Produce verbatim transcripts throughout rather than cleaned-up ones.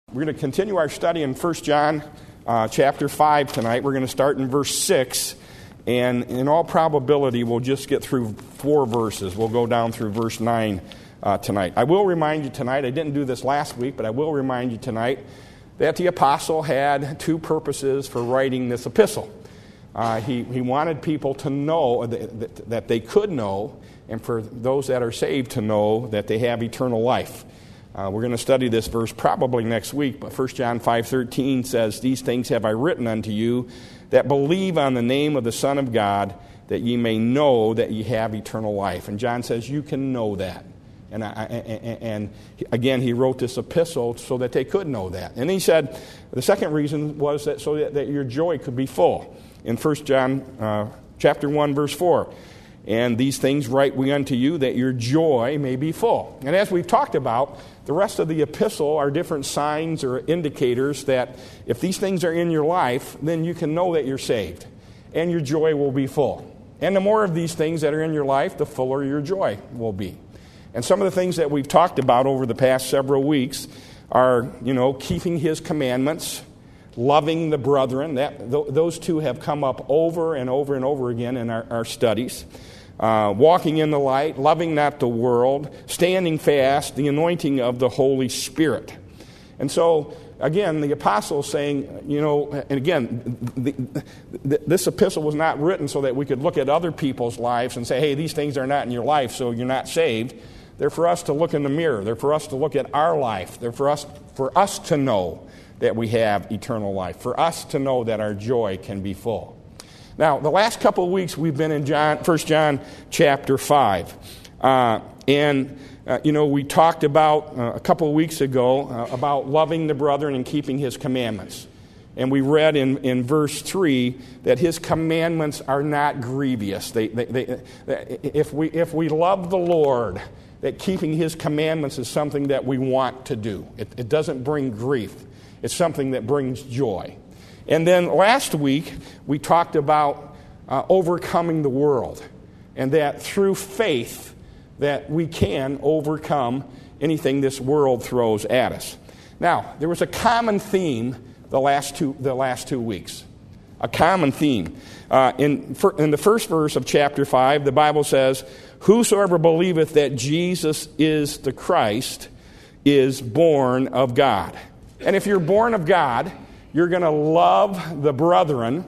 We're going to continue our study in First John uh, chapter five tonight. We're going to start in verse six, and in all probability, we'll just get through four verses. We'll go down through verse nine uh, tonight. I will remind you tonight, I didn't do this last week, but I will remind you tonight that the apostle had two purposes for writing this epistle. Uh, he, he wanted people to know that, that they could know, and for those that are saved to know that they have eternal life. Uh, we're going to study this verse probably next week, but First John five thirteen says, "These things have I written unto you that believe on the name of the Son of God, that ye may know that ye have eternal life." And John says you can know that. And, I, and, and again, he wrote this epistle so that they could know that. And he said the second reason was that so that, that your joy could be full. In First John uh, chapter one, verse four, "And these things write we unto you, that your joy may be full." And as we've talked about, the rest of the epistle are different signs or indicators that if these things are in your life, then you can know that you're saved, and your joy will be full. And the more of these things that are in your life, the fuller your joy will be. And some of the things that we've talked about over the past several weeks are, you know, keeping His commandments, loving the brethren. That, th- those two have come up over and over and over again in our, our studies. Uh, walking in the light, loving not the world, standing fast, the anointing of the Holy Spirit. And so, again, the apostle is saying, you know, and again, the, the, this epistle was not written so that we could look at other people's lives and say, hey, these things are not in your life, so you're not saved. They're for us to look in the mirror. They're for us to look at our life. They're for us, for us to know that we have eternal life, for us to know that our joy can be full. Now, the last couple of weeks we've been in John, First John chapter five. Uh, and, uh, you know, we talked about uh, a couple of weeks ago uh, about loving the brethren and keeping His commandments. And we read in, in verse three that His commandments are not grievous. They, they, they, they, if we, if we love the Lord, that keeping His commandments is something that we want to do. It, it doesn't bring grief. It's something that brings joy. And then last week, we talked about uh, overcoming the world, and that through faith that we can overcome anything this world throws at us. Now, there was a common theme the last two, the last two weeks. A common theme. Uh, in, for, in the first verse of chapter five, the Bible says, "Whosoever believeth that Jesus is the Christ is born of God." And if you're born of God, you're going to love the brethren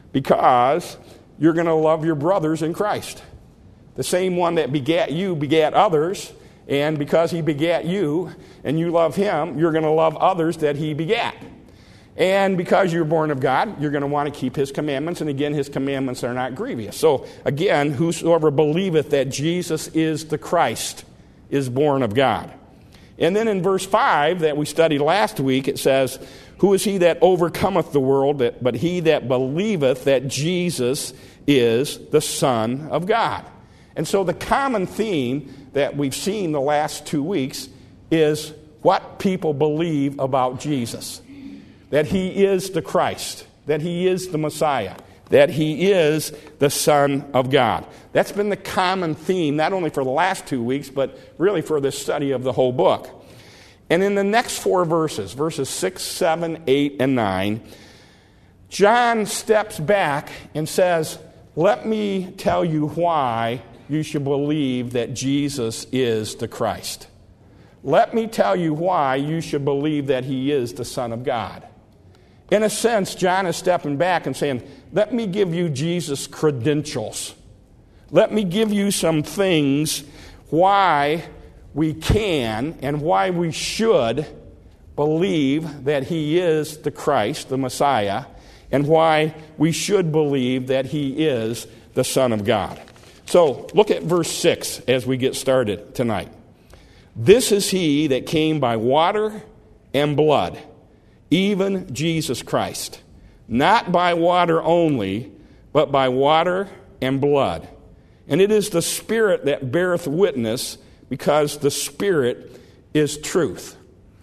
because you're going to love your brothers in Christ. The same one that begat you begat others, and because He begat you and you love Him, you're going to love others that He begat. And because you're born of God, you're going to want to keep His commandments, and again, His commandments are not grievous. So again, whosoever believeth that Jesus is the Christ is born of God. And then in verse five that we studied last week, it says, "Who is he that overcometh the world, but he that believeth that Jesus is the Son of God?" And so the common theme that we've seen the last two weeks is what people believe about Jesus. That He is the Christ, that He is the Messiah, that He is the Son of God. That's been the common theme, not only for the last two weeks, but really for the study of the whole book. And in the next four verses, verses six, seven, eight, and nine, John steps back and says, let me tell you why you should believe that Jesus is the Christ. Let me tell you why you should believe that He is the Son of God. In a sense, John is stepping back and saying, let me give you Jesus' credentials. Let me give you some things why we can and why we should believe that He is the Christ, the Messiah, and why we should believe that He is the Son of God. So look at verse six as we get started tonight. "This is He that came by water and blood, even Jesus Christ, not by water only, but by water and blood. And it is the Spirit that beareth witness, because the Spirit is truth.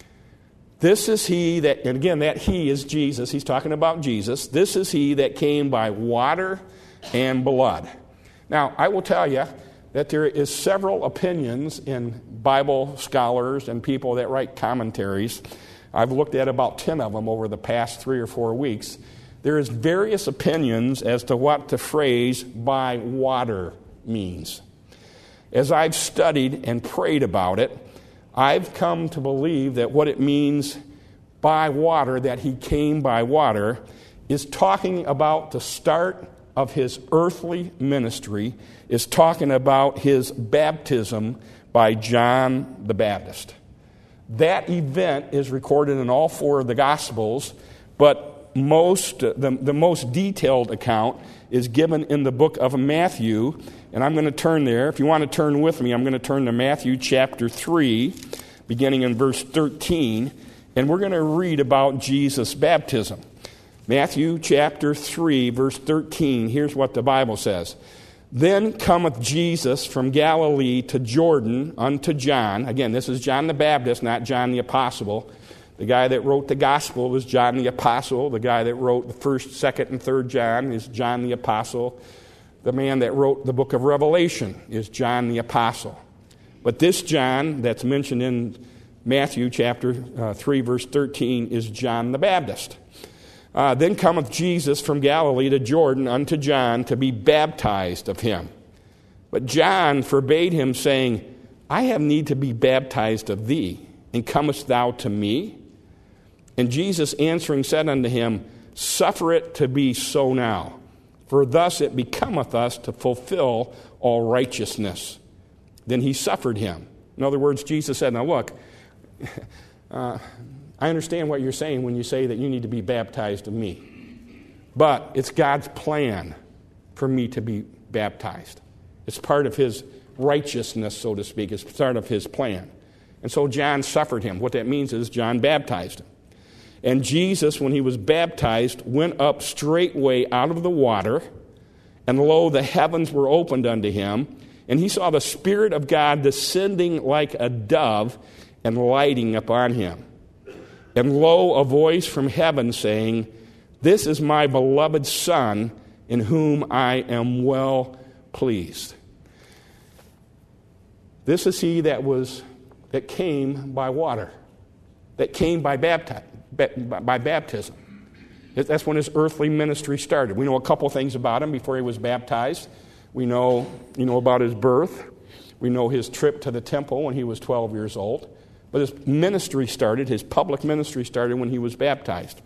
This is He that," and again, that He is Jesus. He's talking about Jesus. "This is He that came by water and blood." Now, I will tell you that there is several opinions in Bible scholars and people that write commentaries I've looked at about ten of them over the past three or four weeks. There is various opinions as to what the phrase by water means. As I've studied and prayed about it, I've come to believe that what it means by water, that he came by water, is talking about the start of his earthly ministry, is talking about his baptism by John the Baptist. That event is recorded in all four of the Gospels, but most the, the most detailed account is given in the book of Matthew, and I'm going to turn there. If you want to turn with me, I'm going to turn to Matthew chapter three, beginning in verse thirteen, and we're going to read about Jesus' baptism. Matthew chapter three, verse thirteen, here's what the Bible says. Then cometh Jesus from Galilee to Jordan unto John. Again, this is John the Baptist, not John the Apostle. The guy that wrote the Gospel was John the Apostle. The guy that wrote the first, second, and third John is John the Apostle. The man that wrote the book of Revelation is John the Apostle. But this John that's mentioned in Matthew chapter uh, three, verse thirteen, is John the Baptist. Uh, then cometh Jesus from Galilee to Jordan unto John to be baptized of him. But John forbade him, saying, I have need to be baptized of thee, and comest thou to me? And Jesus answering said unto him, Suffer it to be so now, for thus it becometh us to fulfill all righteousness. Then he suffered him. In other words, Jesus said, now look, uh, I understand what you're saying when you say that you need to be baptized of me. But it's God's plan for me to be baptized. It's part of his righteousness, so to speak. It's part of his plan. And so John suffered him. What that means is John baptized him. And Jesus, when he was baptized, went up straightway out of the water, and lo, the heavens were opened unto him, and he saw the Spirit of God descending like a dove and lighting upon him. And lo, a voice from heaven saying, This is my beloved Son, in whom I am well pleased. This is he that was that came by water, that came by, bapti- by baptism. That's when his earthly ministry started. We know a couple things about him before he was baptized. We know, you know about his birth. We know his trip to the temple when he was twelve years old. But his ministry started, his public ministry started when he was baptized.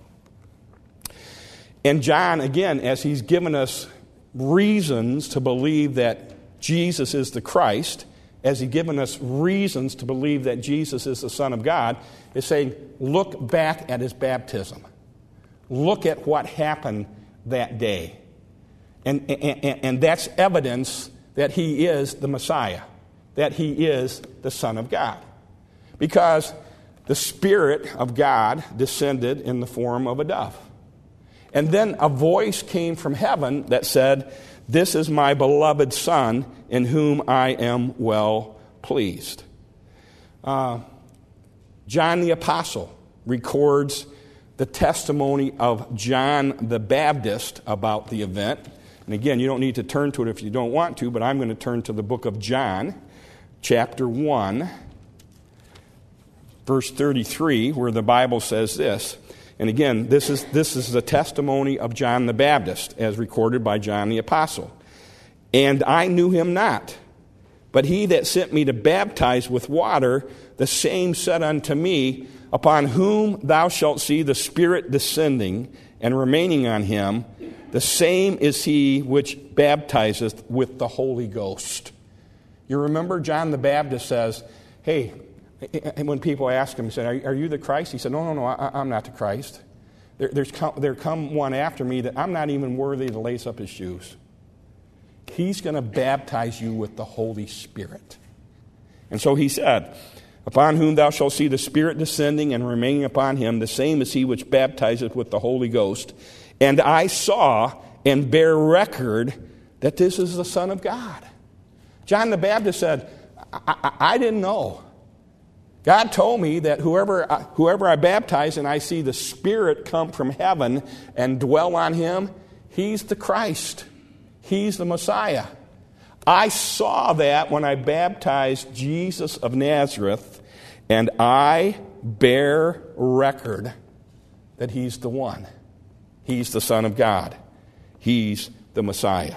And John, again, as he's given us reasons to believe that Jesus is the Christ, as he's given us reasons to believe that Jesus is the Son of God, is saying, look back at his baptism. Look at what happened that day. And, and, and that's evidence that he is the Messiah, that he is the Son of God. Because the Spirit of God descended in the form of a dove. And then a voice came from heaven that said, This is my beloved Son, in whom I am well pleased. Uh, John the Apostle records the testimony of John the Baptist about the event. And again, you don't need to turn to it if you don't want to, but I'm going to turn to the book of John, chapter one. Verse thirty-three, where the Bible says this. And again, this is this is the testimony of John the Baptist, as recorded by John the Apostle. And I knew him not, but he that sent me to baptize with water, the same said unto me, Upon whom thou shalt see the Spirit descending and remaining on him, the same is he which baptizeth with the Holy Ghost. You remember John the Baptist says, hey, and when people ask him, he said, are, are you the Christ? He said, no, no, no, I, I'm not the Christ. There, there's come, there come one after me that I'm not even worthy to lace up his shoes. He's going to baptize you with the Holy Spirit. And so he said, Upon whom thou shalt see the Spirit descending and remaining upon him, the same is he which baptizeth with the Holy Ghost. And I saw and bear record that this is the Son of God. John the Baptist said, I, I, I didn't know. God told me that whoever, whoever I baptize and I see the Spirit come from heaven and dwell on him, he's the Christ. He's the Messiah. I saw that when I baptized Jesus of Nazareth, and I bear record that he's the one. He's the Son of God. He's the Messiah.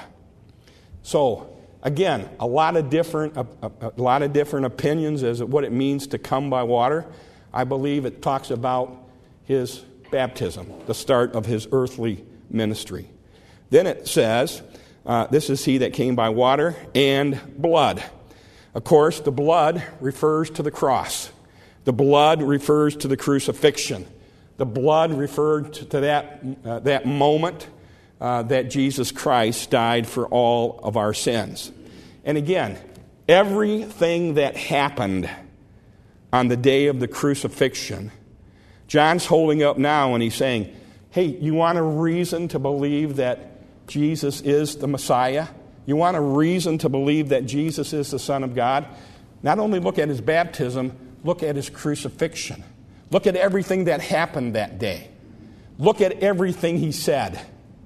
So, again, a lot of different a, a, a lot of different opinions as to what it means to come by water. I believe it talks about his baptism, the start of his earthly ministry. Then it says, uh, this is he that came by water and blood. Of course, the blood refers to the cross. The blood refers to the crucifixion. The blood referred to that, uh, that moment uh, that Jesus Christ died for all of our sins. And again, everything that happened on the day of the crucifixion, John's holding up now and he's saying, hey, you want a reason to believe that Jesus is the Messiah? You want a reason to believe that Jesus is the Son of God? Not only look at his baptism, look at his crucifixion. Look at everything that happened that day. Look at everything he said.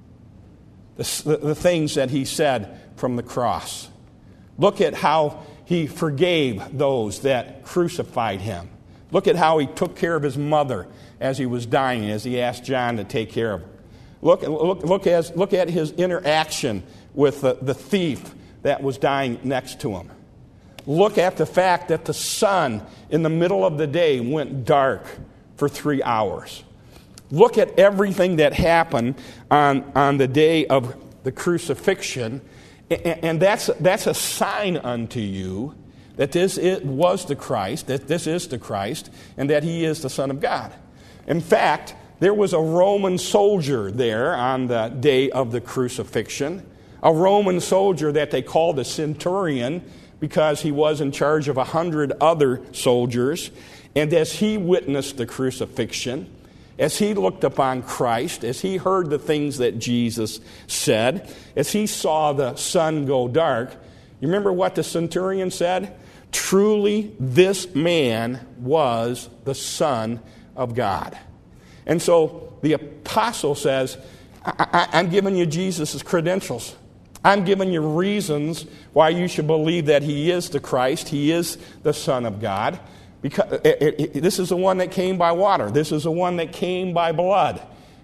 The, the, the things that he said from the cross. Look at how he forgave those that crucified him. Look at how he took care of his mother as he was dying, as he asked John to take care of her. Look, look, look, as, look at his interaction with the, the thief that was dying next to him. Look at the fact that the sun in the middle of the day went dark for three hours. Look at everything that happened on, on the day of the crucifixion, and, and that's, that's a sign unto you that this is, was the Christ, that this is the Christ, and that he is the Son of God. In fact, there was a Roman soldier there on the day of the crucifixion, a Roman soldier that they called a centurion because he was in charge of a hundred other soldiers. And as he witnessed the crucifixion, as he looked upon Christ, as he heard the things that Jesus said, as he saw the sun go dark, you remember what the centurion said? Truly, this man was the Son of God. And so the apostle says, I- I- I'm giving you Jesus' credentials. I'm giving you reasons why you should believe that he is the Christ, he is the Son of God. Because it, it, it, this is the one that came by water. This is the one that came by blood.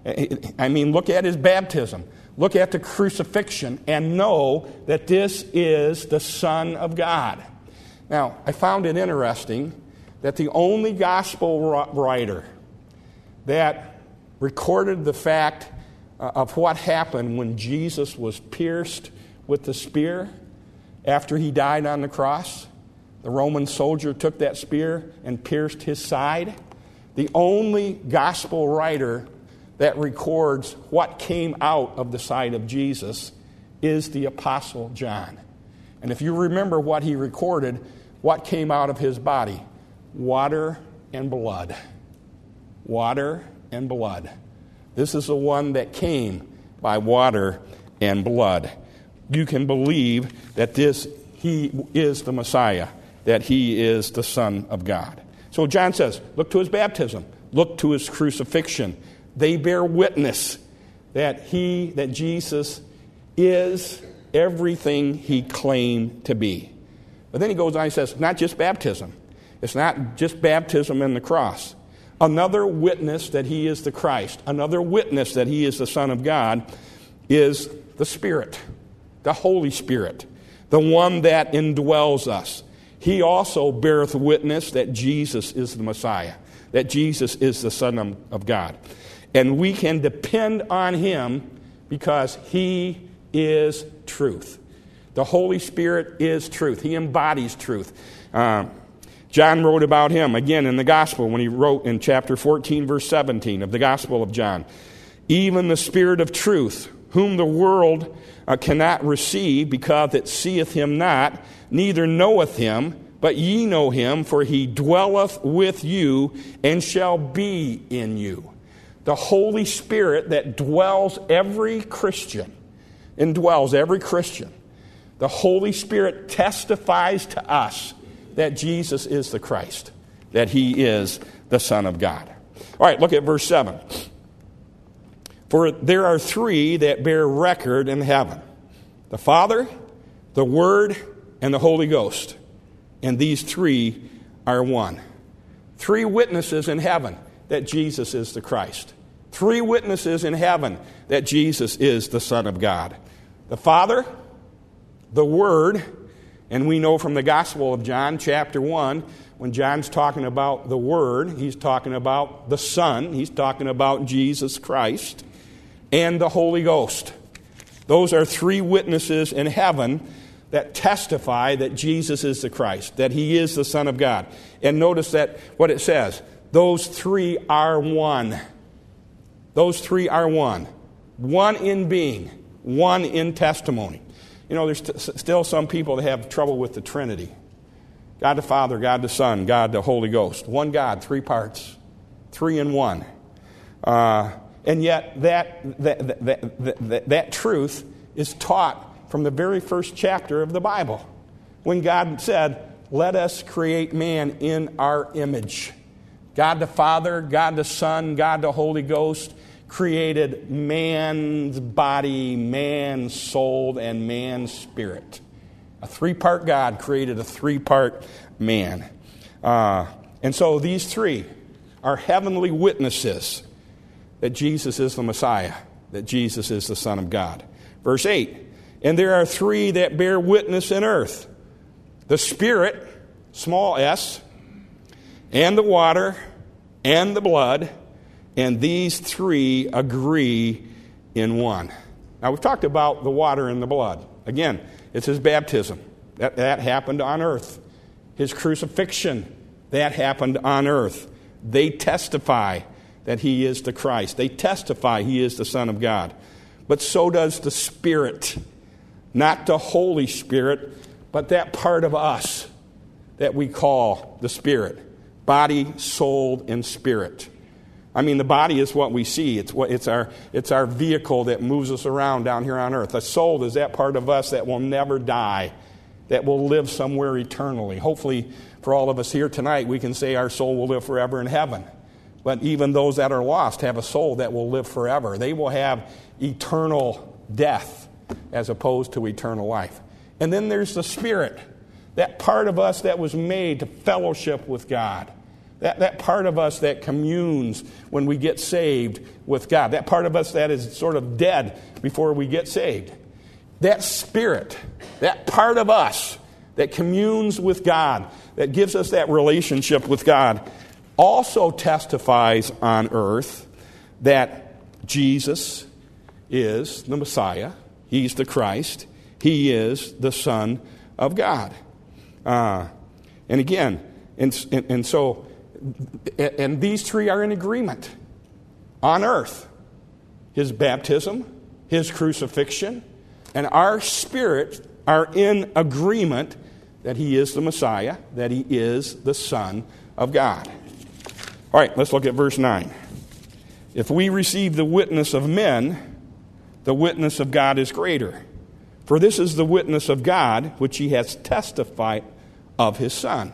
I mean, look at his baptism. Look at the crucifixion and know that this is the Son of God. Now, I found it interesting that the only gospel writer that recorded the fact of what happened when Jesus was pierced with the spear after he died on the cross, the Roman soldier took that spear and pierced his side. The only gospel writer that records what came out of the side of Jesus is the Apostle John. And if you remember what he recorded, what came out of his body? Water and blood. Water and blood. This is the one that came by water and blood. You can believe that this he is the Messiah, that he is the Son of God. So John says, look to his baptism, look to his crucifixion. They bear witness that he, that Jesus is everything he claimed to be. But then he goes on and says, not just baptism. It's not just baptism and the cross. Another witness that he is the Christ, another witness that he is the Son of God, is the Spirit, the Holy Spirit, the one that indwells us. He also beareth witness that Jesus is the Messiah, that Jesus is the Son of God. And we can depend on him because he is truth. The Holy Spirit is truth. He embodies truth. Uh, John wrote about him, again, in the Gospel, when he wrote in chapter fourteen, verse seventeen of the Gospel of John. Even the Spirit of truth, whom the world uh, cannot receive, because it seeth him not, neither knoweth him, but ye know him, for he dwelleth with you, and shall be in you. The Holy Spirit that dwells every Christian, indwells every Christian. The Holy Spirit testifies to us that Jesus is the Christ, that he is the Son of God. All right, look at verse seven. For there are three that bear record in heaven, the Father, the Word, and the Holy Ghost. And these three are one. Three witnesses in heaven that Jesus is the Christ. Three witnesses in heaven that Jesus is the Son of God. The Father, the Word, and we know from the Gospel of John, chapter one, when John's talking about the Word, he's talking about the Son, he's talking about Jesus Christ, and the Holy Ghost. Those are three witnesses in heaven that testify that Jesus is the Christ, that He is the Son of God. And notice that what it says, those three are one. Those three are one. One in being, one in testimony. You know, there's st- still some people that have trouble with the Trinity. God the Father, God the Son, God the Holy Ghost. One God, three parts. Three in one. Uh, and yet that that, that, that, that that truth is taught from the very first chapter of the Bible. When God said, let us create man in our image. God the Father, God the Son, God the Holy Ghost created man's body, man's soul, and man's spirit. A three-part God created a three-part man. Uh, and so these three are heavenly witnesses that Jesus is the Messiah, that Jesus is the Son of God. Verse eight, and there are three that bear witness in earth, the Spirit, small s, and the water, and the blood, and these three agree in one. Now, we've talked about the water and the blood. Again, it's His baptism. That, that happened on earth. His crucifixion, that happened on earth. They testify that He is the Christ. They testify He is the Son of God. But so does the Spirit. Not the Holy Spirit, but that part of us that we call the Spirit. Body, soul, and spirit. I mean, the body is what we see. It's what it's our it's our vehicle that moves us around down here on earth. The soul is that part of us that will never die, that will live somewhere eternally. Hopefully, for all of us here tonight, we can say our soul will live forever in heaven. But even those that are lost have a soul that will live forever. They will have eternal death as opposed to eternal life. And then there's the Spirit, that part of us that was made to fellowship with God. That, that part of us that communes when we get saved with God. That part of us that is sort of dead before we get saved. That Spirit, that part of us that communes with God, that gives us that relationship with God, also testifies on earth that Jesus is the Messiah. He's the Christ. He is the Son of God. Uh, and again, and, and, and so... And these three are in agreement on earth. His baptism, His crucifixion, and our spirit are in agreement that He is the Messiah, that He is the Son of God. All right, let's look at verse nine. If we receive the witness of men, the witness of God is greater. For this is the witness of God, which He has testified of His Son.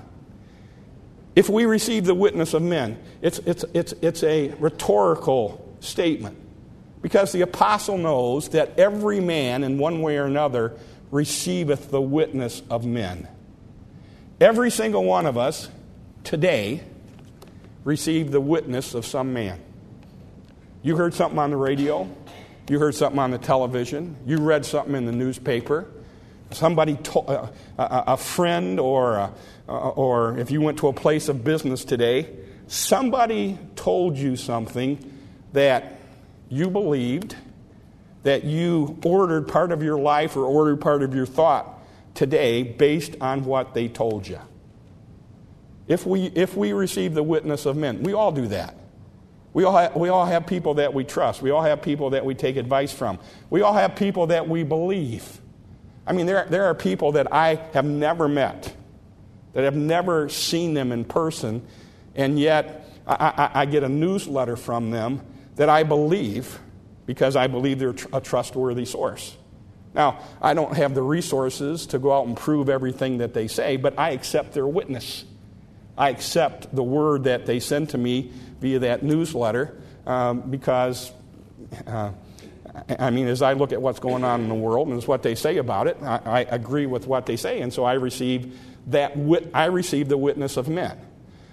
If we receive the witness of men, it's, it's, it's, it's a rhetorical statement. Because the apostle knows that every man, in one way or another, receiveth the witness of men. Every single one of us, today, received the witness of some man. You heard something on the radio. You heard something on the television. You read something in the newspaper. Somebody, to, uh, a, a friend, or a, uh, or if you went to a place of business today, somebody told you something that you believed, that you ordered part of your life or ordered part of your thought today based on what they told you. If we if we receive the witness of men, we all do that. We all have, we all have people that we trust. We all have people that we take advice from. We all have people that we believe. I mean, there, there are people that I have never met, that have never seen them in person, and yet I, I, I get a newsletter from them that I believe because I believe they're a trustworthy source. Now, I don't have the resources to go out and prove everything that they say, but I accept their witness. I accept the word that they send to me via that newsletter um, because... Uh, I mean, as I look at what's going on in the world and what they say about it, I, I agree with what they say, and so I receive that. Wit- I receive the witness of men.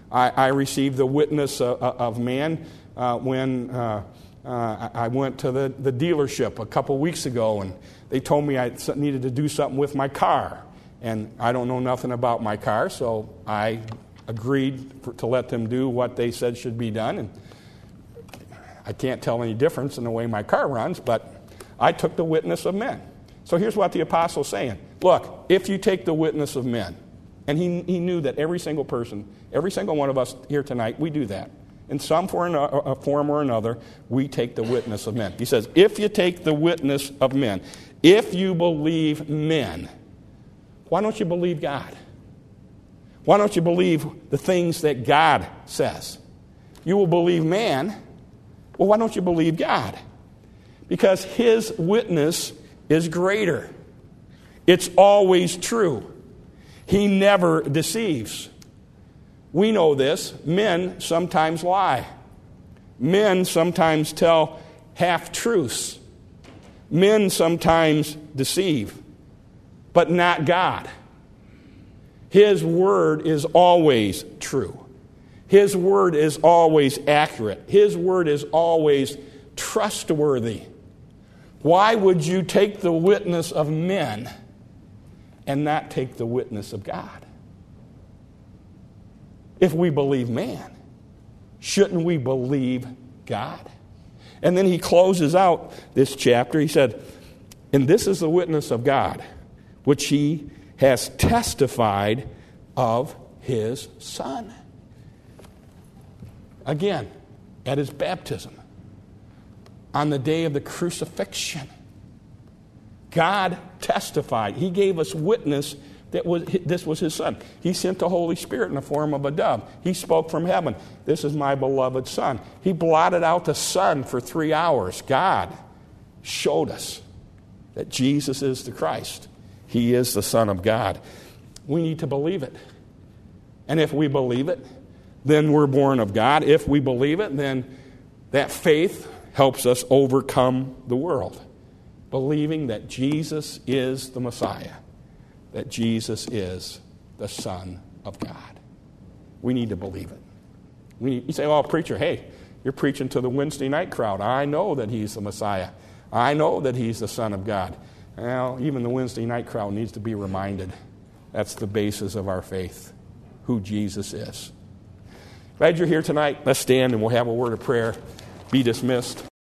I, I received the witness of, of man uh, when uh, uh, I went to the, the dealership a couple weeks ago, and they told me I needed to do something with my car. And I don't know nothing about my car, so I agreed for, to let them do what they said should be done. And I can't tell any difference in the way my car runs, but I took the witness of men. So here's what the apostle's saying. Look, if you take the witness of men, and he, he knew that every single person, every single one of us here tonight, we do that. In some form or another, we take the witness of men. He says, if you take the witness of men, if you believe men, why don't you believe God? Why don't you believe the things that God says? You will believe man. Well, why don't you believe God? Because his witness is greater. It's always true. He never deceives. We know this. Men sometimes lie. Men sometimes tell half-truths. Men sometimes deceive, but not God. His word is always true. His word is always accurate. His word is always trustworthy. Why would you take the witness of men and not take the witness of God? If we believe man, shouldn't we believe God? And then he closes out this chapter. He said, and this is the witness of God, which he has testified of his Son. Again, at his baptism, on the day of the crucifixion, God testified. He gave us witness that was, this was his Son. He sent the Holy Spirit in the form of a dove. He spoke from heaven. This is my beloved Son. He blotted out the sun for three hours. God showed us that Jesus is the Christ. He is the Son of God. We need to believe it. And if we believe it, then we're born of God. If we believe it, then that faith helps us overcome the world. Believing that Jesus is the Messiah, that Jesus is the Son of God. We need to believe it. We need, you say, oh, preacher, hey, you're preaching to the Wednesday night crowd. I know that he's the Messiah. I know that he's the Son of God. Well, even the Wednesday night crowd needs to be reminded. That's the basis of our faith, who Jesus is. Glad you're here tonight. Let's stand and we'll have a word of prayer. Be dismissed.